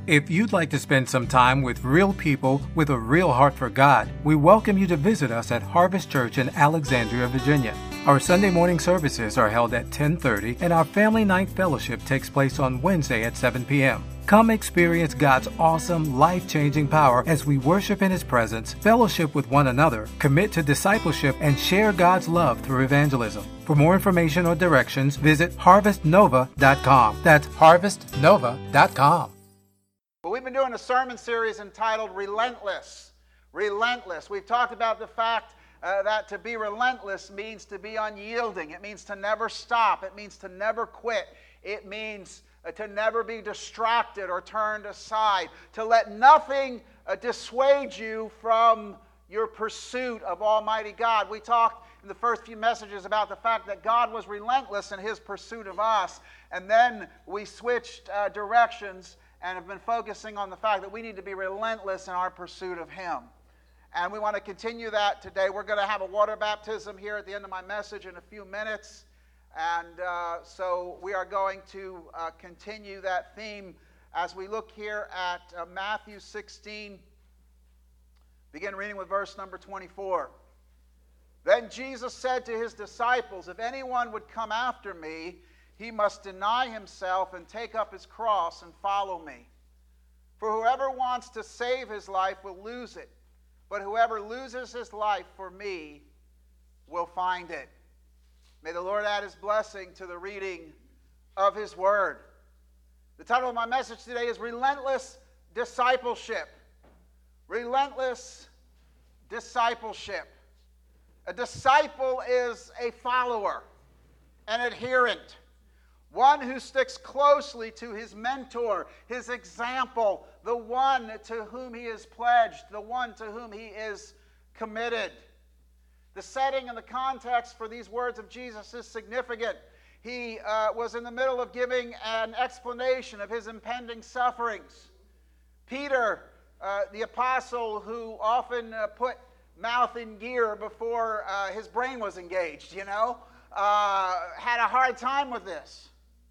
If you'd like to spend some time with real people with a real heart for God, we welcome you to visit us at Harvest Church in Alexandria, Virginia. Our Sunday morning services are held at 10:30, and our Family Night Fellowship takes place on Wednesday at 7 p.m. Come experience God's awesome, life-changing power as we worship in His presence, fellowship with one another, commit to discipleship, and share God's love through evangelism. For more information or directions, visit harvestnova.com. That's harvestnova.com. Well, we've been doing a sermon series entitled Relentless. Relentless. We've talked about the fact that to be relentless means to be unyielding. It means to never stop. It means to never quit. It means to never be distracted or turned aside. To let nothing dissuade you from your pursuit of Almighty God. We talked in the first few messages about the fact that God was relentless in His pursuit of us. And then we switched directions and have been focusing on the fact that we need to be relentless in our pursuit of Him. And we want to continue that today. We're going to have a water baptism here at the end of my message in a few minutes. And so we are going to continue that theme as we look here at Matthew 16. Begin reading with verse number 24. Then Jesus said to His disciples, "If anyone would come after me, he must deny himself and take up his cross and follow me. For whoever wants to save his life will lose it, but whoever loses his life for me will find it." May the Lord add His blessing to the reading of His Word. The title of my message today is Relentless Discipleship. Relentless discipleship. A disciple is a follower, an adherent, one who sticks closely to his mentor, his example, the one to whom he is pledged, the one to whom he is committed. The setting and the context for these words of Jesus is significant. He was in the middle of giving an explanation of His impending sufferings. Peter, the apostle who often put mouth in gear before his brain was engaged, had a hard time with this.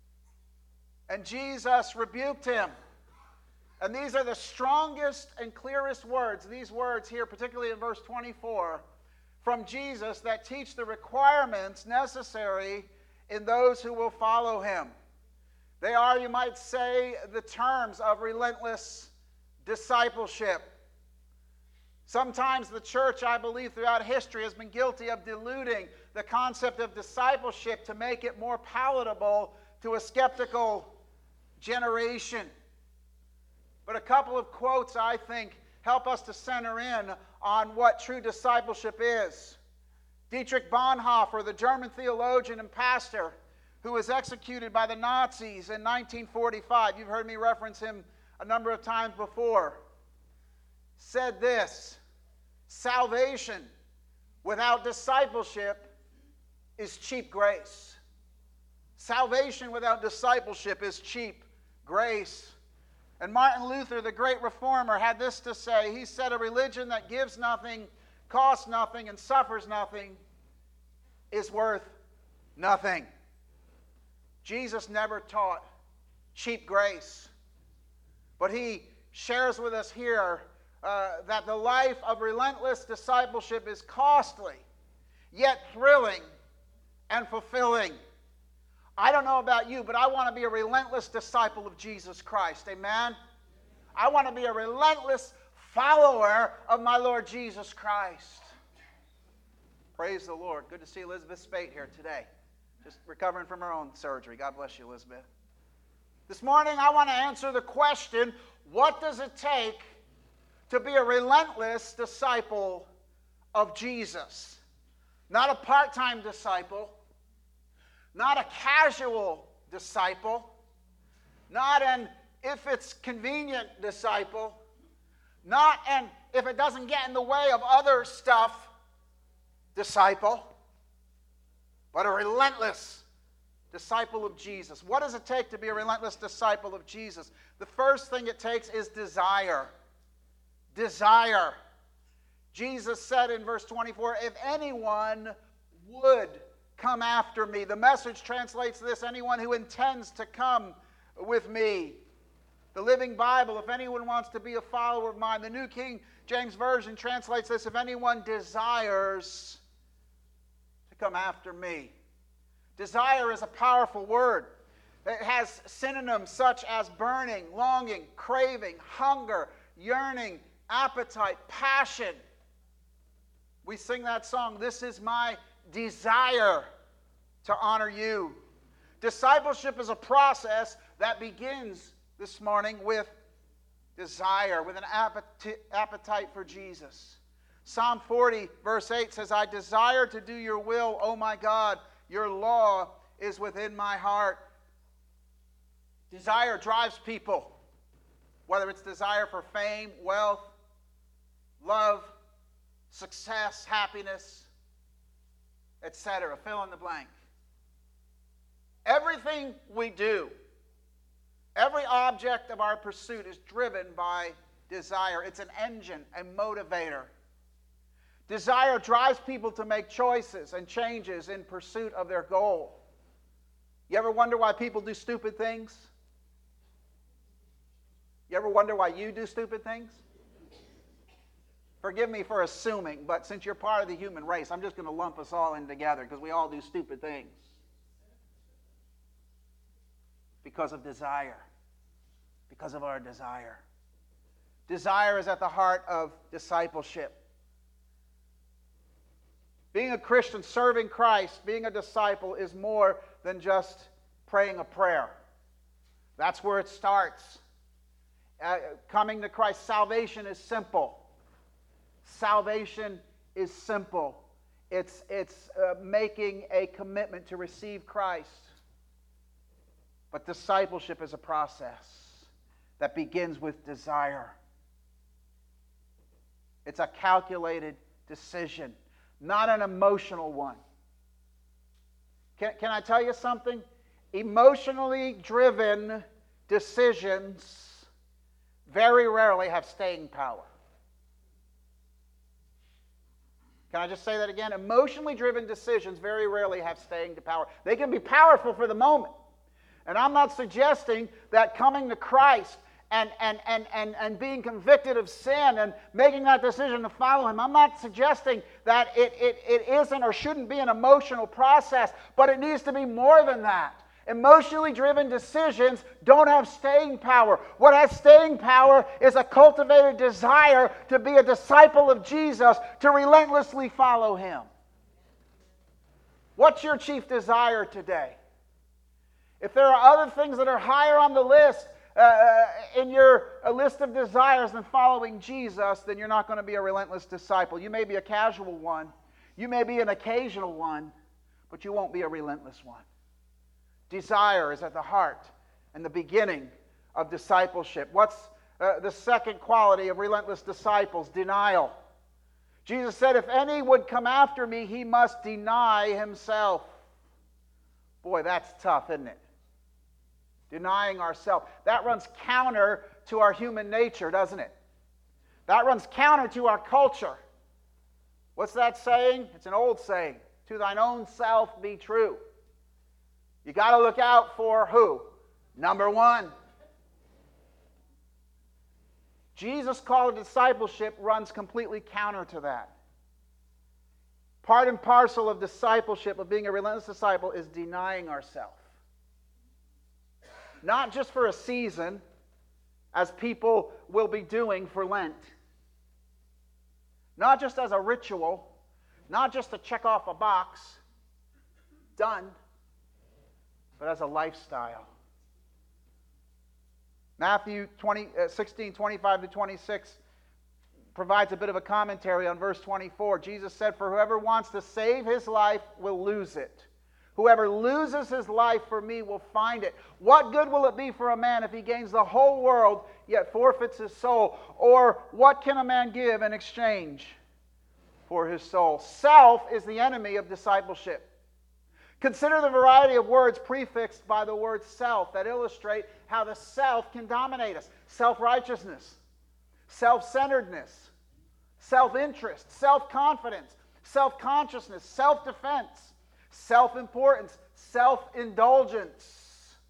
And Jesus rebuked him. And these are the strongest and clearest words, these words here, particularly in verse 24, from Jesus that teach the requirements necessary in those who will follow Him. They are, you might say, the terms of relentless discipleship. Sometimes the church, I believe, throughout history has been guilty of diluting the concept of discipleship to make it more palatable to a skeptical generation. But a couple of quotes, I think, help us to center in on what true discipleship is. Dietrich Bonhoeffer, the German theologian and pastor who was executed by the Nazis in 1945, you've heard me reference him a number of times before, said this: "Salvation without discipleship is cheap grace." Salvation without discipleship is cheap grace. And Martin Luther, the great reformer, had this to say. He said, "A religion that gives nothing, costs nothing, and suffers nothing is worth nothing." Jesus never taught cheap grace. But He shares with us here that the life of relentless discipleship is costly, yet thrilling and fulfilling. I don't know about you, but I want to be a relentless disciple of Jesus Christ. Amen? I want to be a relentless follower of my Lord Jesus Christ. Praise the Lord. Good to see Elizabeth Spate here today. Just recovering from her own surgery. God bless you, Elizabeth. This morning I want to answer the question, what does it take to be a relentless disciple of Jesus? Not a part-time disciple, not a casual disciple, not an if it's convenient disciple, not an if it doesn't get in the way of other stuff disciple, but a relentless disciple of Jesus. What does it take to be a relentless disciple of Jesus? The first thing it takes is desire. Desire. Jesus said in verse 24, "If anyone would come after me." The Message translates this, anyone who intends to come with me. The Living Bible, if anyone wants to be a follower of mine. The New King James Version translates this, if anyone desires to come after me. Desire is a powerful word. It has synonyms such as burning, longing, craving, hunger, yearning, appetite, passion. We sing that song, "This is my desire to honor you." Discipleship is a process that begins this morning with desire, with an appetite for Jesus. Psalm 40, verse 8 says, "I desire to do your will, O my God. Your law is within my heart." Desire drives people, whether it's desire for fame, wealth, love, success, happiness, etc. Fill in the blank. Everything we do, every object of our pursuit is driven by desire. It's an engine, a motivator. Desire drives people to make choices and changes in pursuit of their goal. You ever wonder why people do stupid things? You ever wonder why you do stupid things? Forgive me for assuming, but since you're part of the human race, I'm just going to lump us all in together because we all do stupid things. Because of desire. Because of our desire. Desire is at the heart of discipleship. Being a Christian, serving Christ, being a disciple is more than just praying a prayer. That's where it starts. Coming to Christ. Salvation is simple. Salvation is simple. It's making a commitment to receive Christ. But discipleship is a process that begins with desire. It's a calculated decision, not an emotional one. Can I tell you something? Emotionally driven decisions very rarely have staying power. Can I just say that again? Emotionally driven decisions very rarely have staying power. They can be powerful for the moment. And I'm not suggesting that coming to Christ and being convicted of sin and making that decision to follow Him, I'm not suggesting that it isn't or shouldn't be an emotional process, but it needs to be more than that. Emotionally driven decisions don't have staying power. What has staying power is a cultivated desire to be a disciple of Jesus, to relentlessly follow Him. What's your chief desire today? If there are other things that are higher on the list, in your list of desires than following Jesus, then you're not going to be a relentless disciple. You may be a casual one. You may be an occasional one, but you won't be a relentless one. Desire is at the heart and the beginning of discipleship. What's the second quality of relentless disciples? Denial. Jesus said, if any would come after me, he must deny himself. Boy, that's tough, isn't it? Denying ourselves. That runs counter to our human nature, doesn't it? That runs counter to our culture. What's that saying? It's an old saying. To thine own self be true. You got to look out for who? Number one. Jesus' call to discipleship runs completely counter to that. Part and parcel of discipleship, of being a relentless disciple, is denying ourselves. Not just for a season, as people will be doing for Lent. Not just as a ritual, not just to check off a box, done, but as a lifestyle. Matthew 16, 25 to 26 provides a bit of a commentary on verse 24. Jesus said, for whoever wants to save his life will lose it. Whoever loses his life for me will find it. What good will it be for a man if he gains the whole world, yet forfeits his soul? Or what can a man give in exchange for his soul? Self is the enemy of discipleship. Consider the variety of words prefixed by the word self that illustrate how the self can dominate us. Self-righteousness, self-centeredness, self-interest, self-confidence, self-consciousness, self-defense, self-importance, self-indulgence,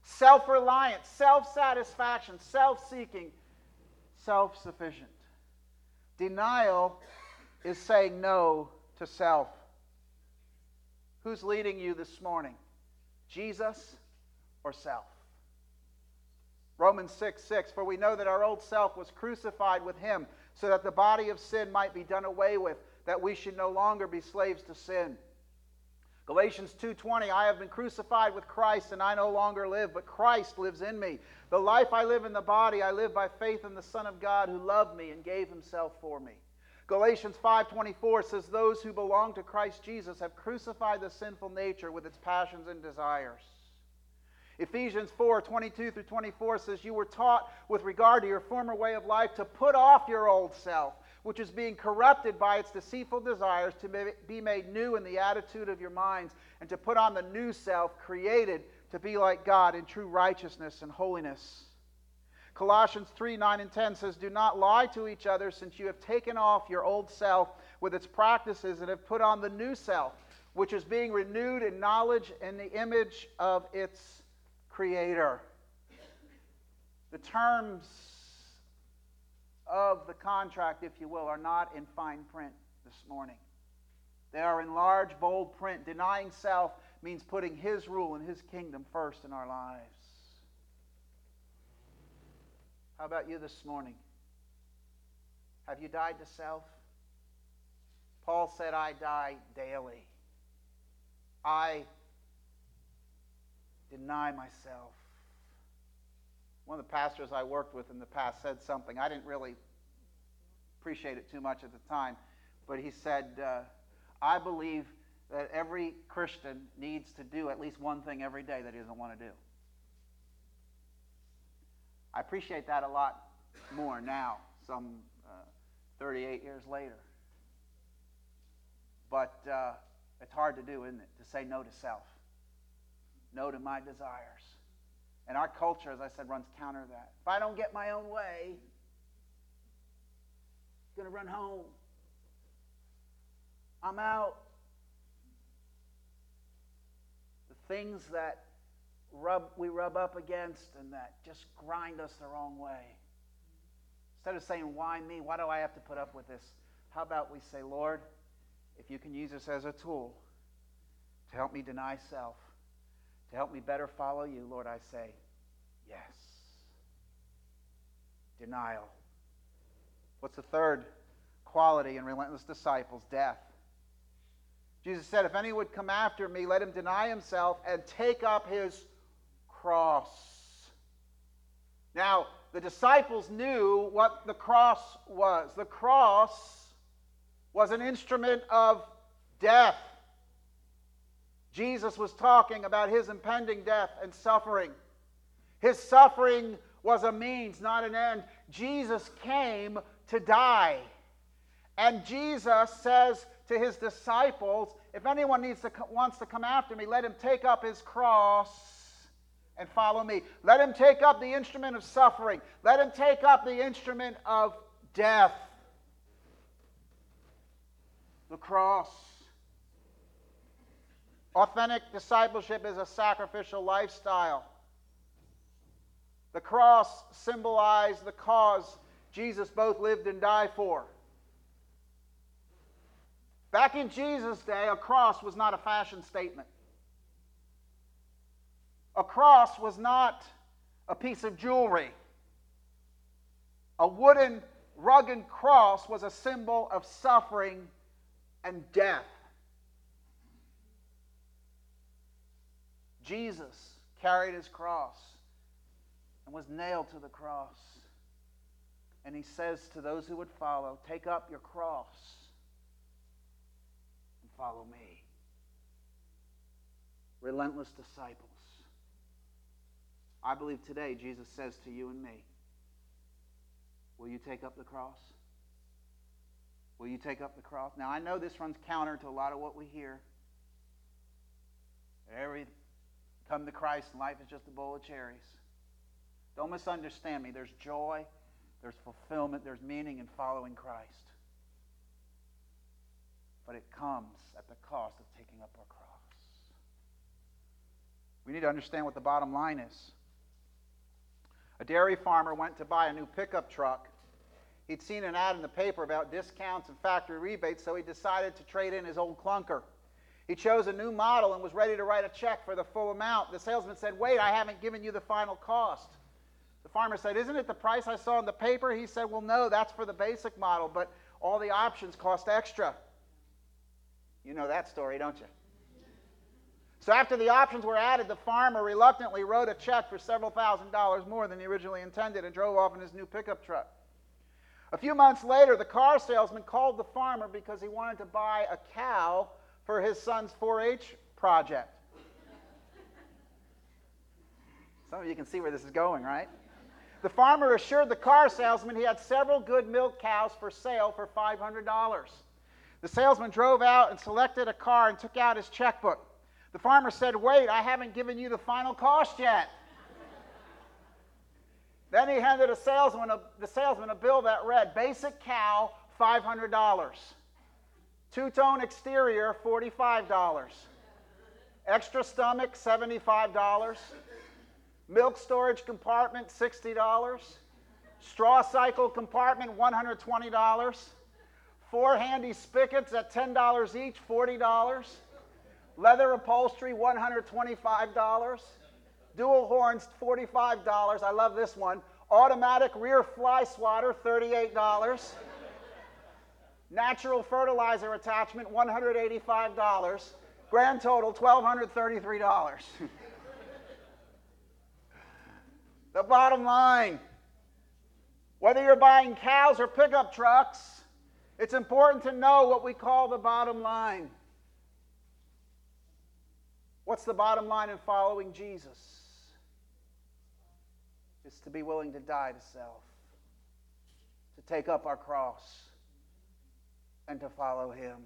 self-reliant, self-satisfaction, self-seeking, self-sufficient. Denial is saying no to self. Who's leading you this morning? Jesus or self? Romans 6:6, for we know that our old self was crucified with him, so that the body of sin might be done away with, that we should no longer be slaves to sin. Galatians 2:20, I have been crucified with Christ, and I no longer live, but Christ lives in me. The life I live in the body, I live by faith in the Son of God who loved me and gave himself for me. Galatians 5:24 says, those who belong to Christ Jesus have crucified the sinful nature with its passions and desires. Ephesians 4:22 through 24 says, you were taught with regard to your former way of life to put off your old self, which is being corrupted by its deceitful desires, to be made new in the attitude of your minds, and to put on the new self, created to be like God in true righteousness and holiness. Colossians 3:9 and 10 says, do not lie to each other, since you have taken off your old self with its practices and have put on the new self, which is being renewed in knowledge and the image of its Creator. The terms of the contract, if you will, are not in fine print this morning. They are in large, bold print. Denying self means putting his rule and his kingdom first in our lives. How about you this morning? Have you died to self? Paul said, I die daily. I deny myself. One of the pastors I worked with in the past said something. I didn't really appreciate it too much at the time, but he said, I believe that every Christian needs to do at least one thing every day that he doesn't want to do. I appreciate that a lot more now, some 38 years later. But it's hard to do, isn't it? To say no to self. No to my desires. And our culture, as I said, runs counter to that. If I don't get my own way, I'm going to run home. I'm out. The things that we rub up against and that just grind us the wrong way. Instead of saying, why me? Why do I have to put up with this? How about we say, Lord, if you can use this as a tool to help me deny self, to help me better follow you, Lord, I say, yes. Denial. What's the third quality in relentless disciples? Death. Jesus said, if any would come after me, let him deny himself and take up his cross. Now, the disciples knew what the cross was. The cross was an instrument of death. Jesus was talking about his impending death and suffering. His suffering was a means, not an end. Jesus came to die. And Jesus says to his disciples, if anyone wants to come after me, let him take up his cross and follow me. Let him take up the instrument of suffering. Let him take up the instrument of death. The cross. Authentic discipleship is a sacrificial lifestyle. The cross symbolized the cause Jesus both lived and died for. Back in Jesus' day, a cross was not a fashion statement. A cross was not a piece of jewelry. A wooden, rugged cross was a symbol of suffering and death. Jesus carried his cross and was nailed to the cross. And he says to those who would follow, take up your cross and follow me. Relentless disciples. I believe today Jesus says to you and me, will you take up the cross? Will you take up the cross? Now, I know this runs counter to a lot of what we hear. Come to Christ and life is just a bowl of cherries. Don't misunderstand me. There's joy, there's fulfillment, there's meaning in following Christ. But it comes at the cost of taking up our cross. We need to understand what the bottom line is. A dairy farmer went to buy a new pickup truck. He'd seen an ad in the paper about discounts and factory rebates, so he decided to trade in his old clunker. He chose a new model and was ready to write a check for the full amount. The salesman said, "Wait, I haven't given you the final cost." The farmer said, "Isn't it the price I saw in the paper?" He said, "Well, no, that's for the basic model, but all the options cost extra." You know that story, don't you? So after the options were added, the farmer reluctantly wrote a check for several $1,000s more than he originally intended and drove off in his new pickup truck. A few months later, the car salesman called the farmer because he wanted to buy a cow for his son's 4-H project. Some of you can see where this is going, right? The farmer assured the car salesman he had several good milk cows for sale for $500. The salesman drove out and selected a car and took out his checkbook. The farmer said, "Wait, I haven't given you the final cost yet." Then he handed the salesman a bill that read, "Basic cow, $500. Two-tone exterior, $45. Extra stomach, $75. Milk storage compartment, $60. Straw cycle compartment, $120. 4 handy spigots at $10 each, $40. Leather upholstery, $125. Dual horns, $45. I love this one. Automatic rear fly swatter, $38. Natural fertilizer attachment, $185. Grand total, $1,233. The bottom line, whether you're buying cows or pickup trucks, it's important to know what we call the bottom line. What's the bottom line in following Jesus? It's to be willing to die to self, to take up our cross, and to follow Him.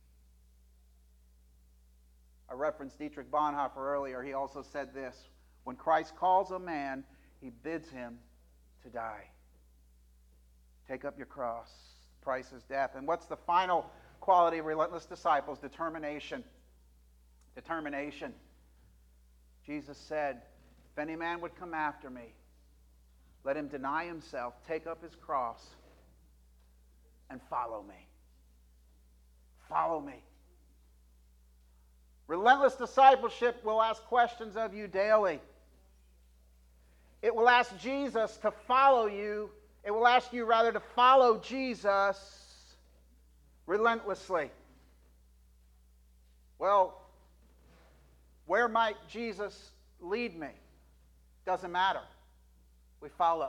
I referenced Dietrich Bonhoeffer earlier. He also said this: when Christ calls a man, He bids him to die. Take up your cross. The price is death. And what's the final quality of relentless disciples? Determination. Determination. Jesus said, "If any man would come after me, let him deny himself, take up his cross, and follow me." Follow me. Relentless discipleship will ask questions of you daily. It will ask Jesus to follow you. It will ask you, rather, to follow Jesus relentlessly. Well, where might Jesus lead me? Doesn't matter. We follow.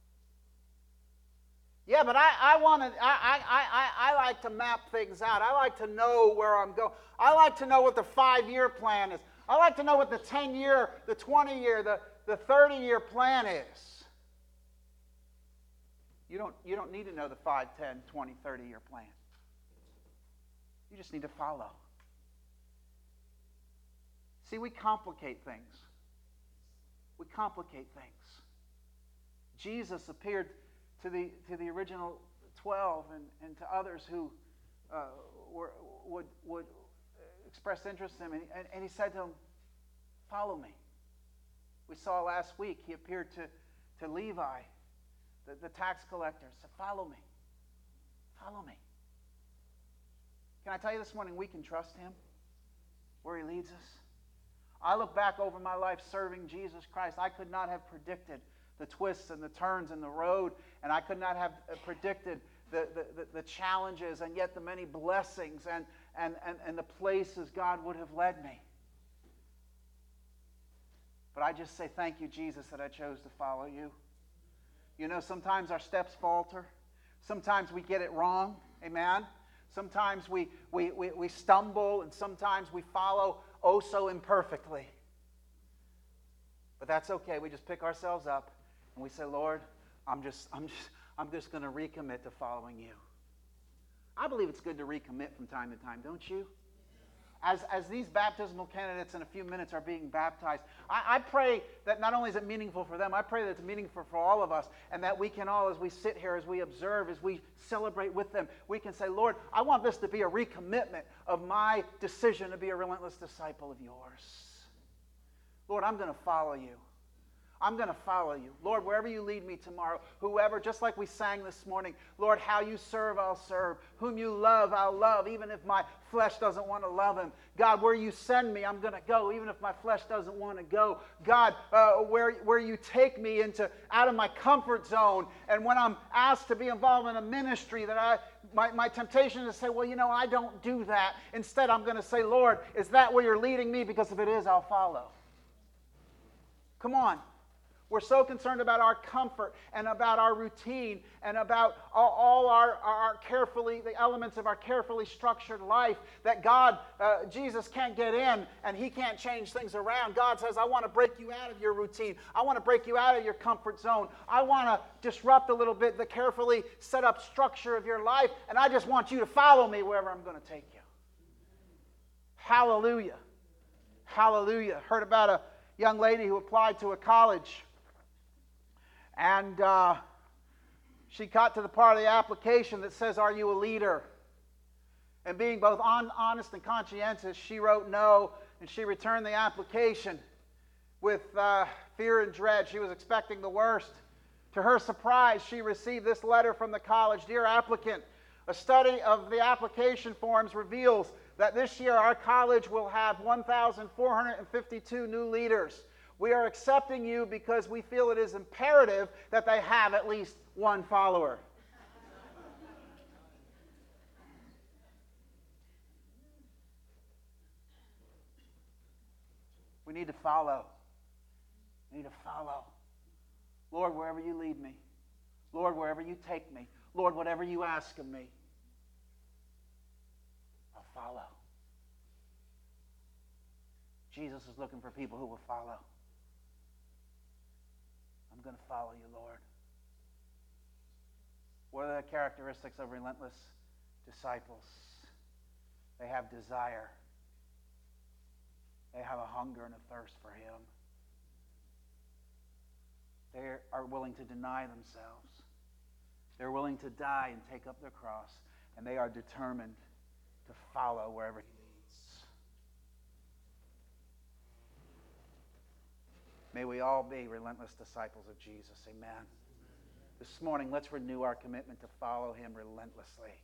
Yeah, but I like to map things out. I like to know where I'm going. I like to know what the 5-year plan is. I like to know what the 10-year, the 20-year, the 30-year plan is. You don't need to know the 5, 10, 20, 30-year plan. You just need to follow. See, we complicate things. We complicate things. Jesus appeared to the original 12 and to others who would express interest in him, and he said to them, "Follow me." We saw last week he appeared to Levi, the tax collector, said, "Follow me. Follow me." Can I tell you this morning, we can trust him where he leads us? I look back over my life serving Jesus Christ. I could not have predicted the twists and the turns in the road, and I could not have predicted the challenges and yet the many blessings and the places God would have led me. But I just say, thank you, Jesus, that I chose to follow you. You know, sometimes our steps falter. Sometimes we get it wrong. Amen? Sometimes we stumble, and sometimes we follow oh so imperfectly. But that's okay. We just pick ourselves up and we say, "Lord, I'm just going to recommit to following you." I believe it's good to recommit from time to time, don't you? As these baptismal candidates in a few minutes are being baptized, I pray that not only is it meaningful for them, I pray that it's meaningful for all of us, and that we can all, as we sit here, as we observe, as we celebrate with them, we can say, "Lord, I want this to be a recommitment of my decision to be a relentless disciple of yours. Lord, I'm going to follow you. I'm going to follow you. Lord, wherever you lead me tomorrow, whoever, just like we sang this morning, Lord, how you serve, I'll serve. Whom you love, I'll love, even if my flesh doesn't want to love him. God, where you send me, I'm going to go, even if my flesh doesn't want to go. God, where you take me out of my comfort zone, and when I'm asked to be involved in a ministry, that my temptation is to say, well, I don't do that. Instead, I'm going to say, Lord, is that where you're leading me? Because if it is, I'll follow. Come on. We're so concerned about our comfort and about our routine and about all the elements of our carefully structured life that God, Jesus can't get in and he can't change things around. God says, I want to break you out of your routine. I want to break you out of your comfort zone. I want to disrupt a little bit the carefully set up structure of your life, and I just want you to follow me wherever I'm going to take you. Hallelujah. Hallelujah. Heard about a young lady who applied to a college. And she got to the part of the application that says, are you a leader? And being both honest and conscientious, she wrote no, and she returned the application with fear and dread. She was expecting the worst. To her surprise, she received this letter from the college. Dear applicant, a study of the application forms reveals that this year our college will have 1,452 new leaders. We are accepting you because we feel it is imperative that they have at least one follower. We need to follow. We need to follow. Lord, wherever you lead me. Lord, wherever you take me. Lord, whatever you ask of me. I'll follow. Jesus is looking for people who will follow. I'm going to follow you, Lord. What are the characteristics of relentless disciples? They have desire. They have a hunger and a thirst for him. They are willing to deny themselves. They're willing to die and take up their cross. And they are determined to follow wherever he leads. May we all be relentless disciples of Jesus. Amen. This morning, let's renew our commitment to follow him relentlessly.